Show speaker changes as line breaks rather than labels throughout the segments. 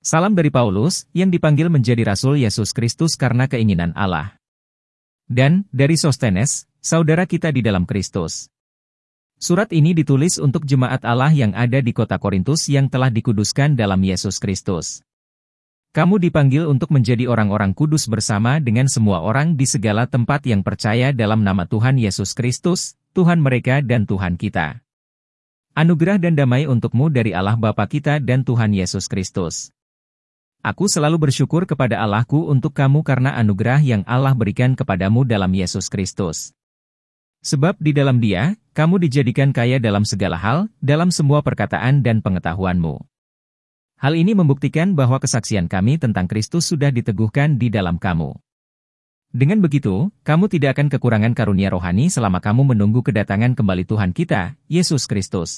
Salam dari Paulus, yang dipanggil menjadi Rasul Yesus Kristus karena keinginan Allah. Dan, dari Sostenes, saudara kita di dalam Kristus. Surat ini ditulis untuk jemaat Allah yang ada di kota Korintus yang telah dikuduskan dalam Yesus Kristus. Kamu dipanggil untuk menjadi orang-orang kudus bersama dengan semua orang di segala tempat yang percaya dalam nama Tuhan Yesus Kristus, Tuhan mereka dan Tuhan kita. Anugerah dan damai untukmu dari Allah Bapa kita dan Tuhan Yesus Kristus. Aku selalu bersyukur kepada Allahku untuk kamu karena anugerah yang Allah berikan kepadamu dalam Yesus Kristus. Sebab di dalam Dia, kamu dijadikan kaya dalam segala hal, dalam semua perkataan dan pengetahuanmu. Hal ini membuktikan bahwa kesaksian kami tentang Kristus sudah diteguhkan di dalam kamu. Dengan begitu, kamu tidak akan kekurangan karunia rohani selama kamu menunggu kedatangan kembali Tuhan kita, Yesus Kristus.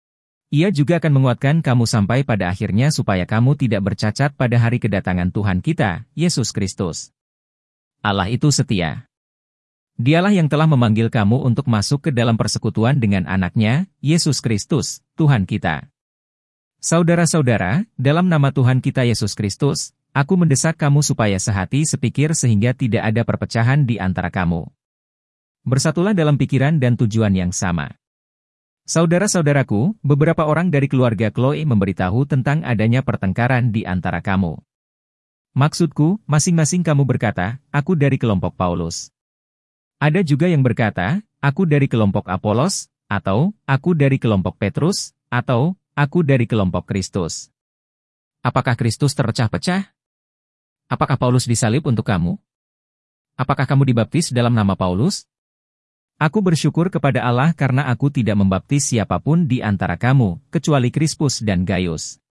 Ia juga akan menguatkan kamu sampai pada akhirnya supaya kamu tidak bercacat pada hari kedatangan Tuhan kita, Yesus Kristus. Allah itu setia. Dialah yang telah memanggil kamu untuk masuk ke dalam persekutuan dengan anaknya, Yesus Kristus, Tuhan kita. Saudara-saudara, dalam nama Tuhan kita Yesus Kristus, aku mendesak kamu supaya sehati sepikir sehingga tidak ada perpecahan di antara kamu. Bersatulah dalam pikiran dan tujuan yang sama. Saudara-saudaraku, beberapa orang dari keluarga Chloe memberitahu tentang adanya pertengkaran di antara kamu. Maksudku, masing-masing kamu berkata, aku dari kelompok Paulus. Ada juga yang berkata, aku dari kelompok Apolos, atau, aku dari kelompok Petrus, atau, aku dari kelompok Kristus. Apakah Kristus terpecah-pecah? Apakah Paulus disalib untuk kamu? Apakah kamu dibaptis dalam nama Paulus? Aku bersyukur kepada Allah karena aku tidak membaptis siapapun di antara kamu, kecuali Krispus dan Gaius.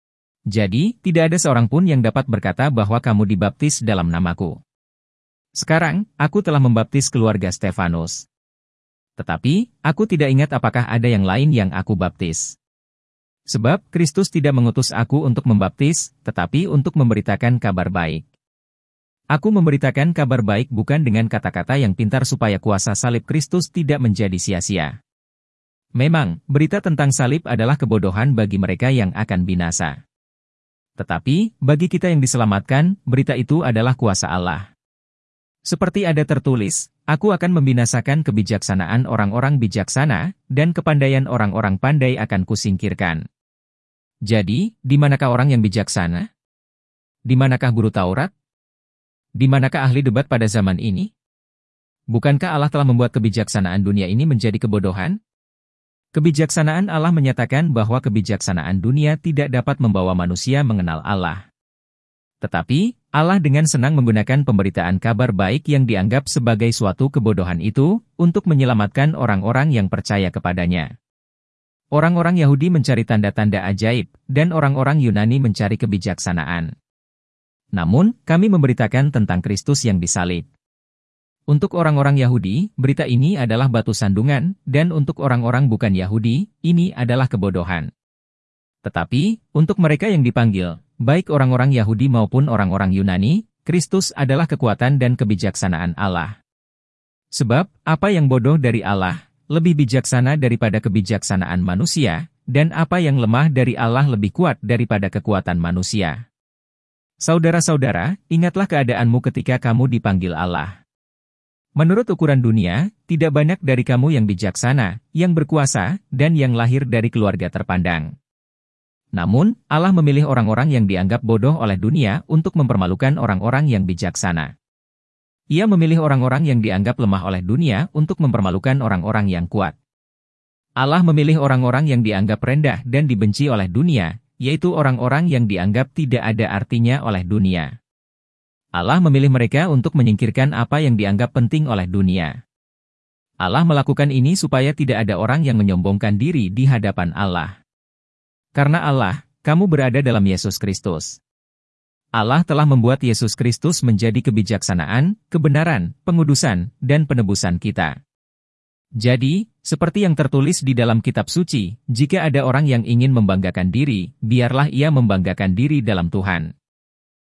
Jadi, tidak ada seorang pun yang dapat berkata bahwa kamu dibaptis dalam namaku. Sekarang, aku telah membaptis keluarga Stefanus. Tetapi, aku tidak ingat apakah ada yang lain yang aku baptis. Sebab, Kristus tidak mengutus aku untuk membaptis, tetapi untuk memberitakan kabar baik. Aku memberitakan kabar baik bukan dengan kata-kata yang pintar supaya kuasa salib Kristus tidak menjadi sia-sia. Memang, berita tentang salib adalah kebodohan bagi mereka yang akan binasa. Tetapi, bagi kita yang diselamatkan, berita itu adalah kuasa Allah. Seperti ada tertulis, aku akan membinasakan kebijaksanaan orang-orang bijaksana, dan kepandaian orang-orang pandai akan kusingkirkan. Jadi, di manakah orang yang bijaksana? Di manakah guru Taurat? Di manakah ahli debat pada zaman ini? Bukankah Allah telah membuat kebijaksanaan dunia ini menjadi kebodohan? Kebijaksanaan Allah menyatakan bahwa kebijaksanaan dunia tidak dapat membawa manusia mengenal Allah. Tetapi, Allah dengan senang menggunakan pemberitaan kabar baik yang dianggap sebagai suatu kebodohan itu, untuk menyelamatkan orang-orang yang percaya kepadanya. Orang-orang Yahudi mencari tanda-tanda ajaib, dan orang-orang Yunani mencari kebijaksanaan. Namun, kami memberitakan tentang Kristus yang disalib. Untuk orang-orang Yahudi, berita ini adalah batu sandungan, dan untuk orang-orang bukan Yahudi, ini adalah kebodohan. Tetapi, untuk mereka yang dipanggil, baik orang-orang Yahudi maupun orang-orang Yunani, Kristus adalah kekuatan dan kebijaksanaan Allah. Sebab, apa yang bodoh dari Allah, lebih bijaksana daripada kebijaksanaan manusia, dan apa yang lemah dari Allah lebih kuat daripada kekuatan manusia. Saudara-saudara, ingatlah keadaanmu ketika kamu dipanggil Allah. Menurut ukuran dunia, tidak banyak dari kamu yang bijaksana, yang berkuasa, dan yang lahir dari keluarga terpandang. Namun, Allah memilih orang-orang yang dianggap bodoh oleh dunia untuk mempermalukan orang-orang yang bijaksana. Ia memilih orang-orang yang dianggap lemah oleh dunia untuk mempermalukan orang-orang yang kuat. Allah memilih orang-orang yang dianggap rendah dan dibenci oleh dunia, yaitu orang-orang yang dianggap tidak ada artinya oleh dunia. Allah memilih mereka untuk menyingkirkan apa yang dianggap penting oleh dunia. Allah melakukan ini supaya tidak ada orang yang menyombongkan diri di hadapan Allah. Karena Allah, kamu berada dalam Yesus Kristus. Allah telah membuat Yesus Kristus menjadi kebijaksanaan, kebenaran, pengudusan, dan penebusan kita. Jadi, seperti yang tertulis di dalam kitab suci, jika ada orang yang ingin membanggakan diri, biarlah ia membanggakan diri dalam Tuhan.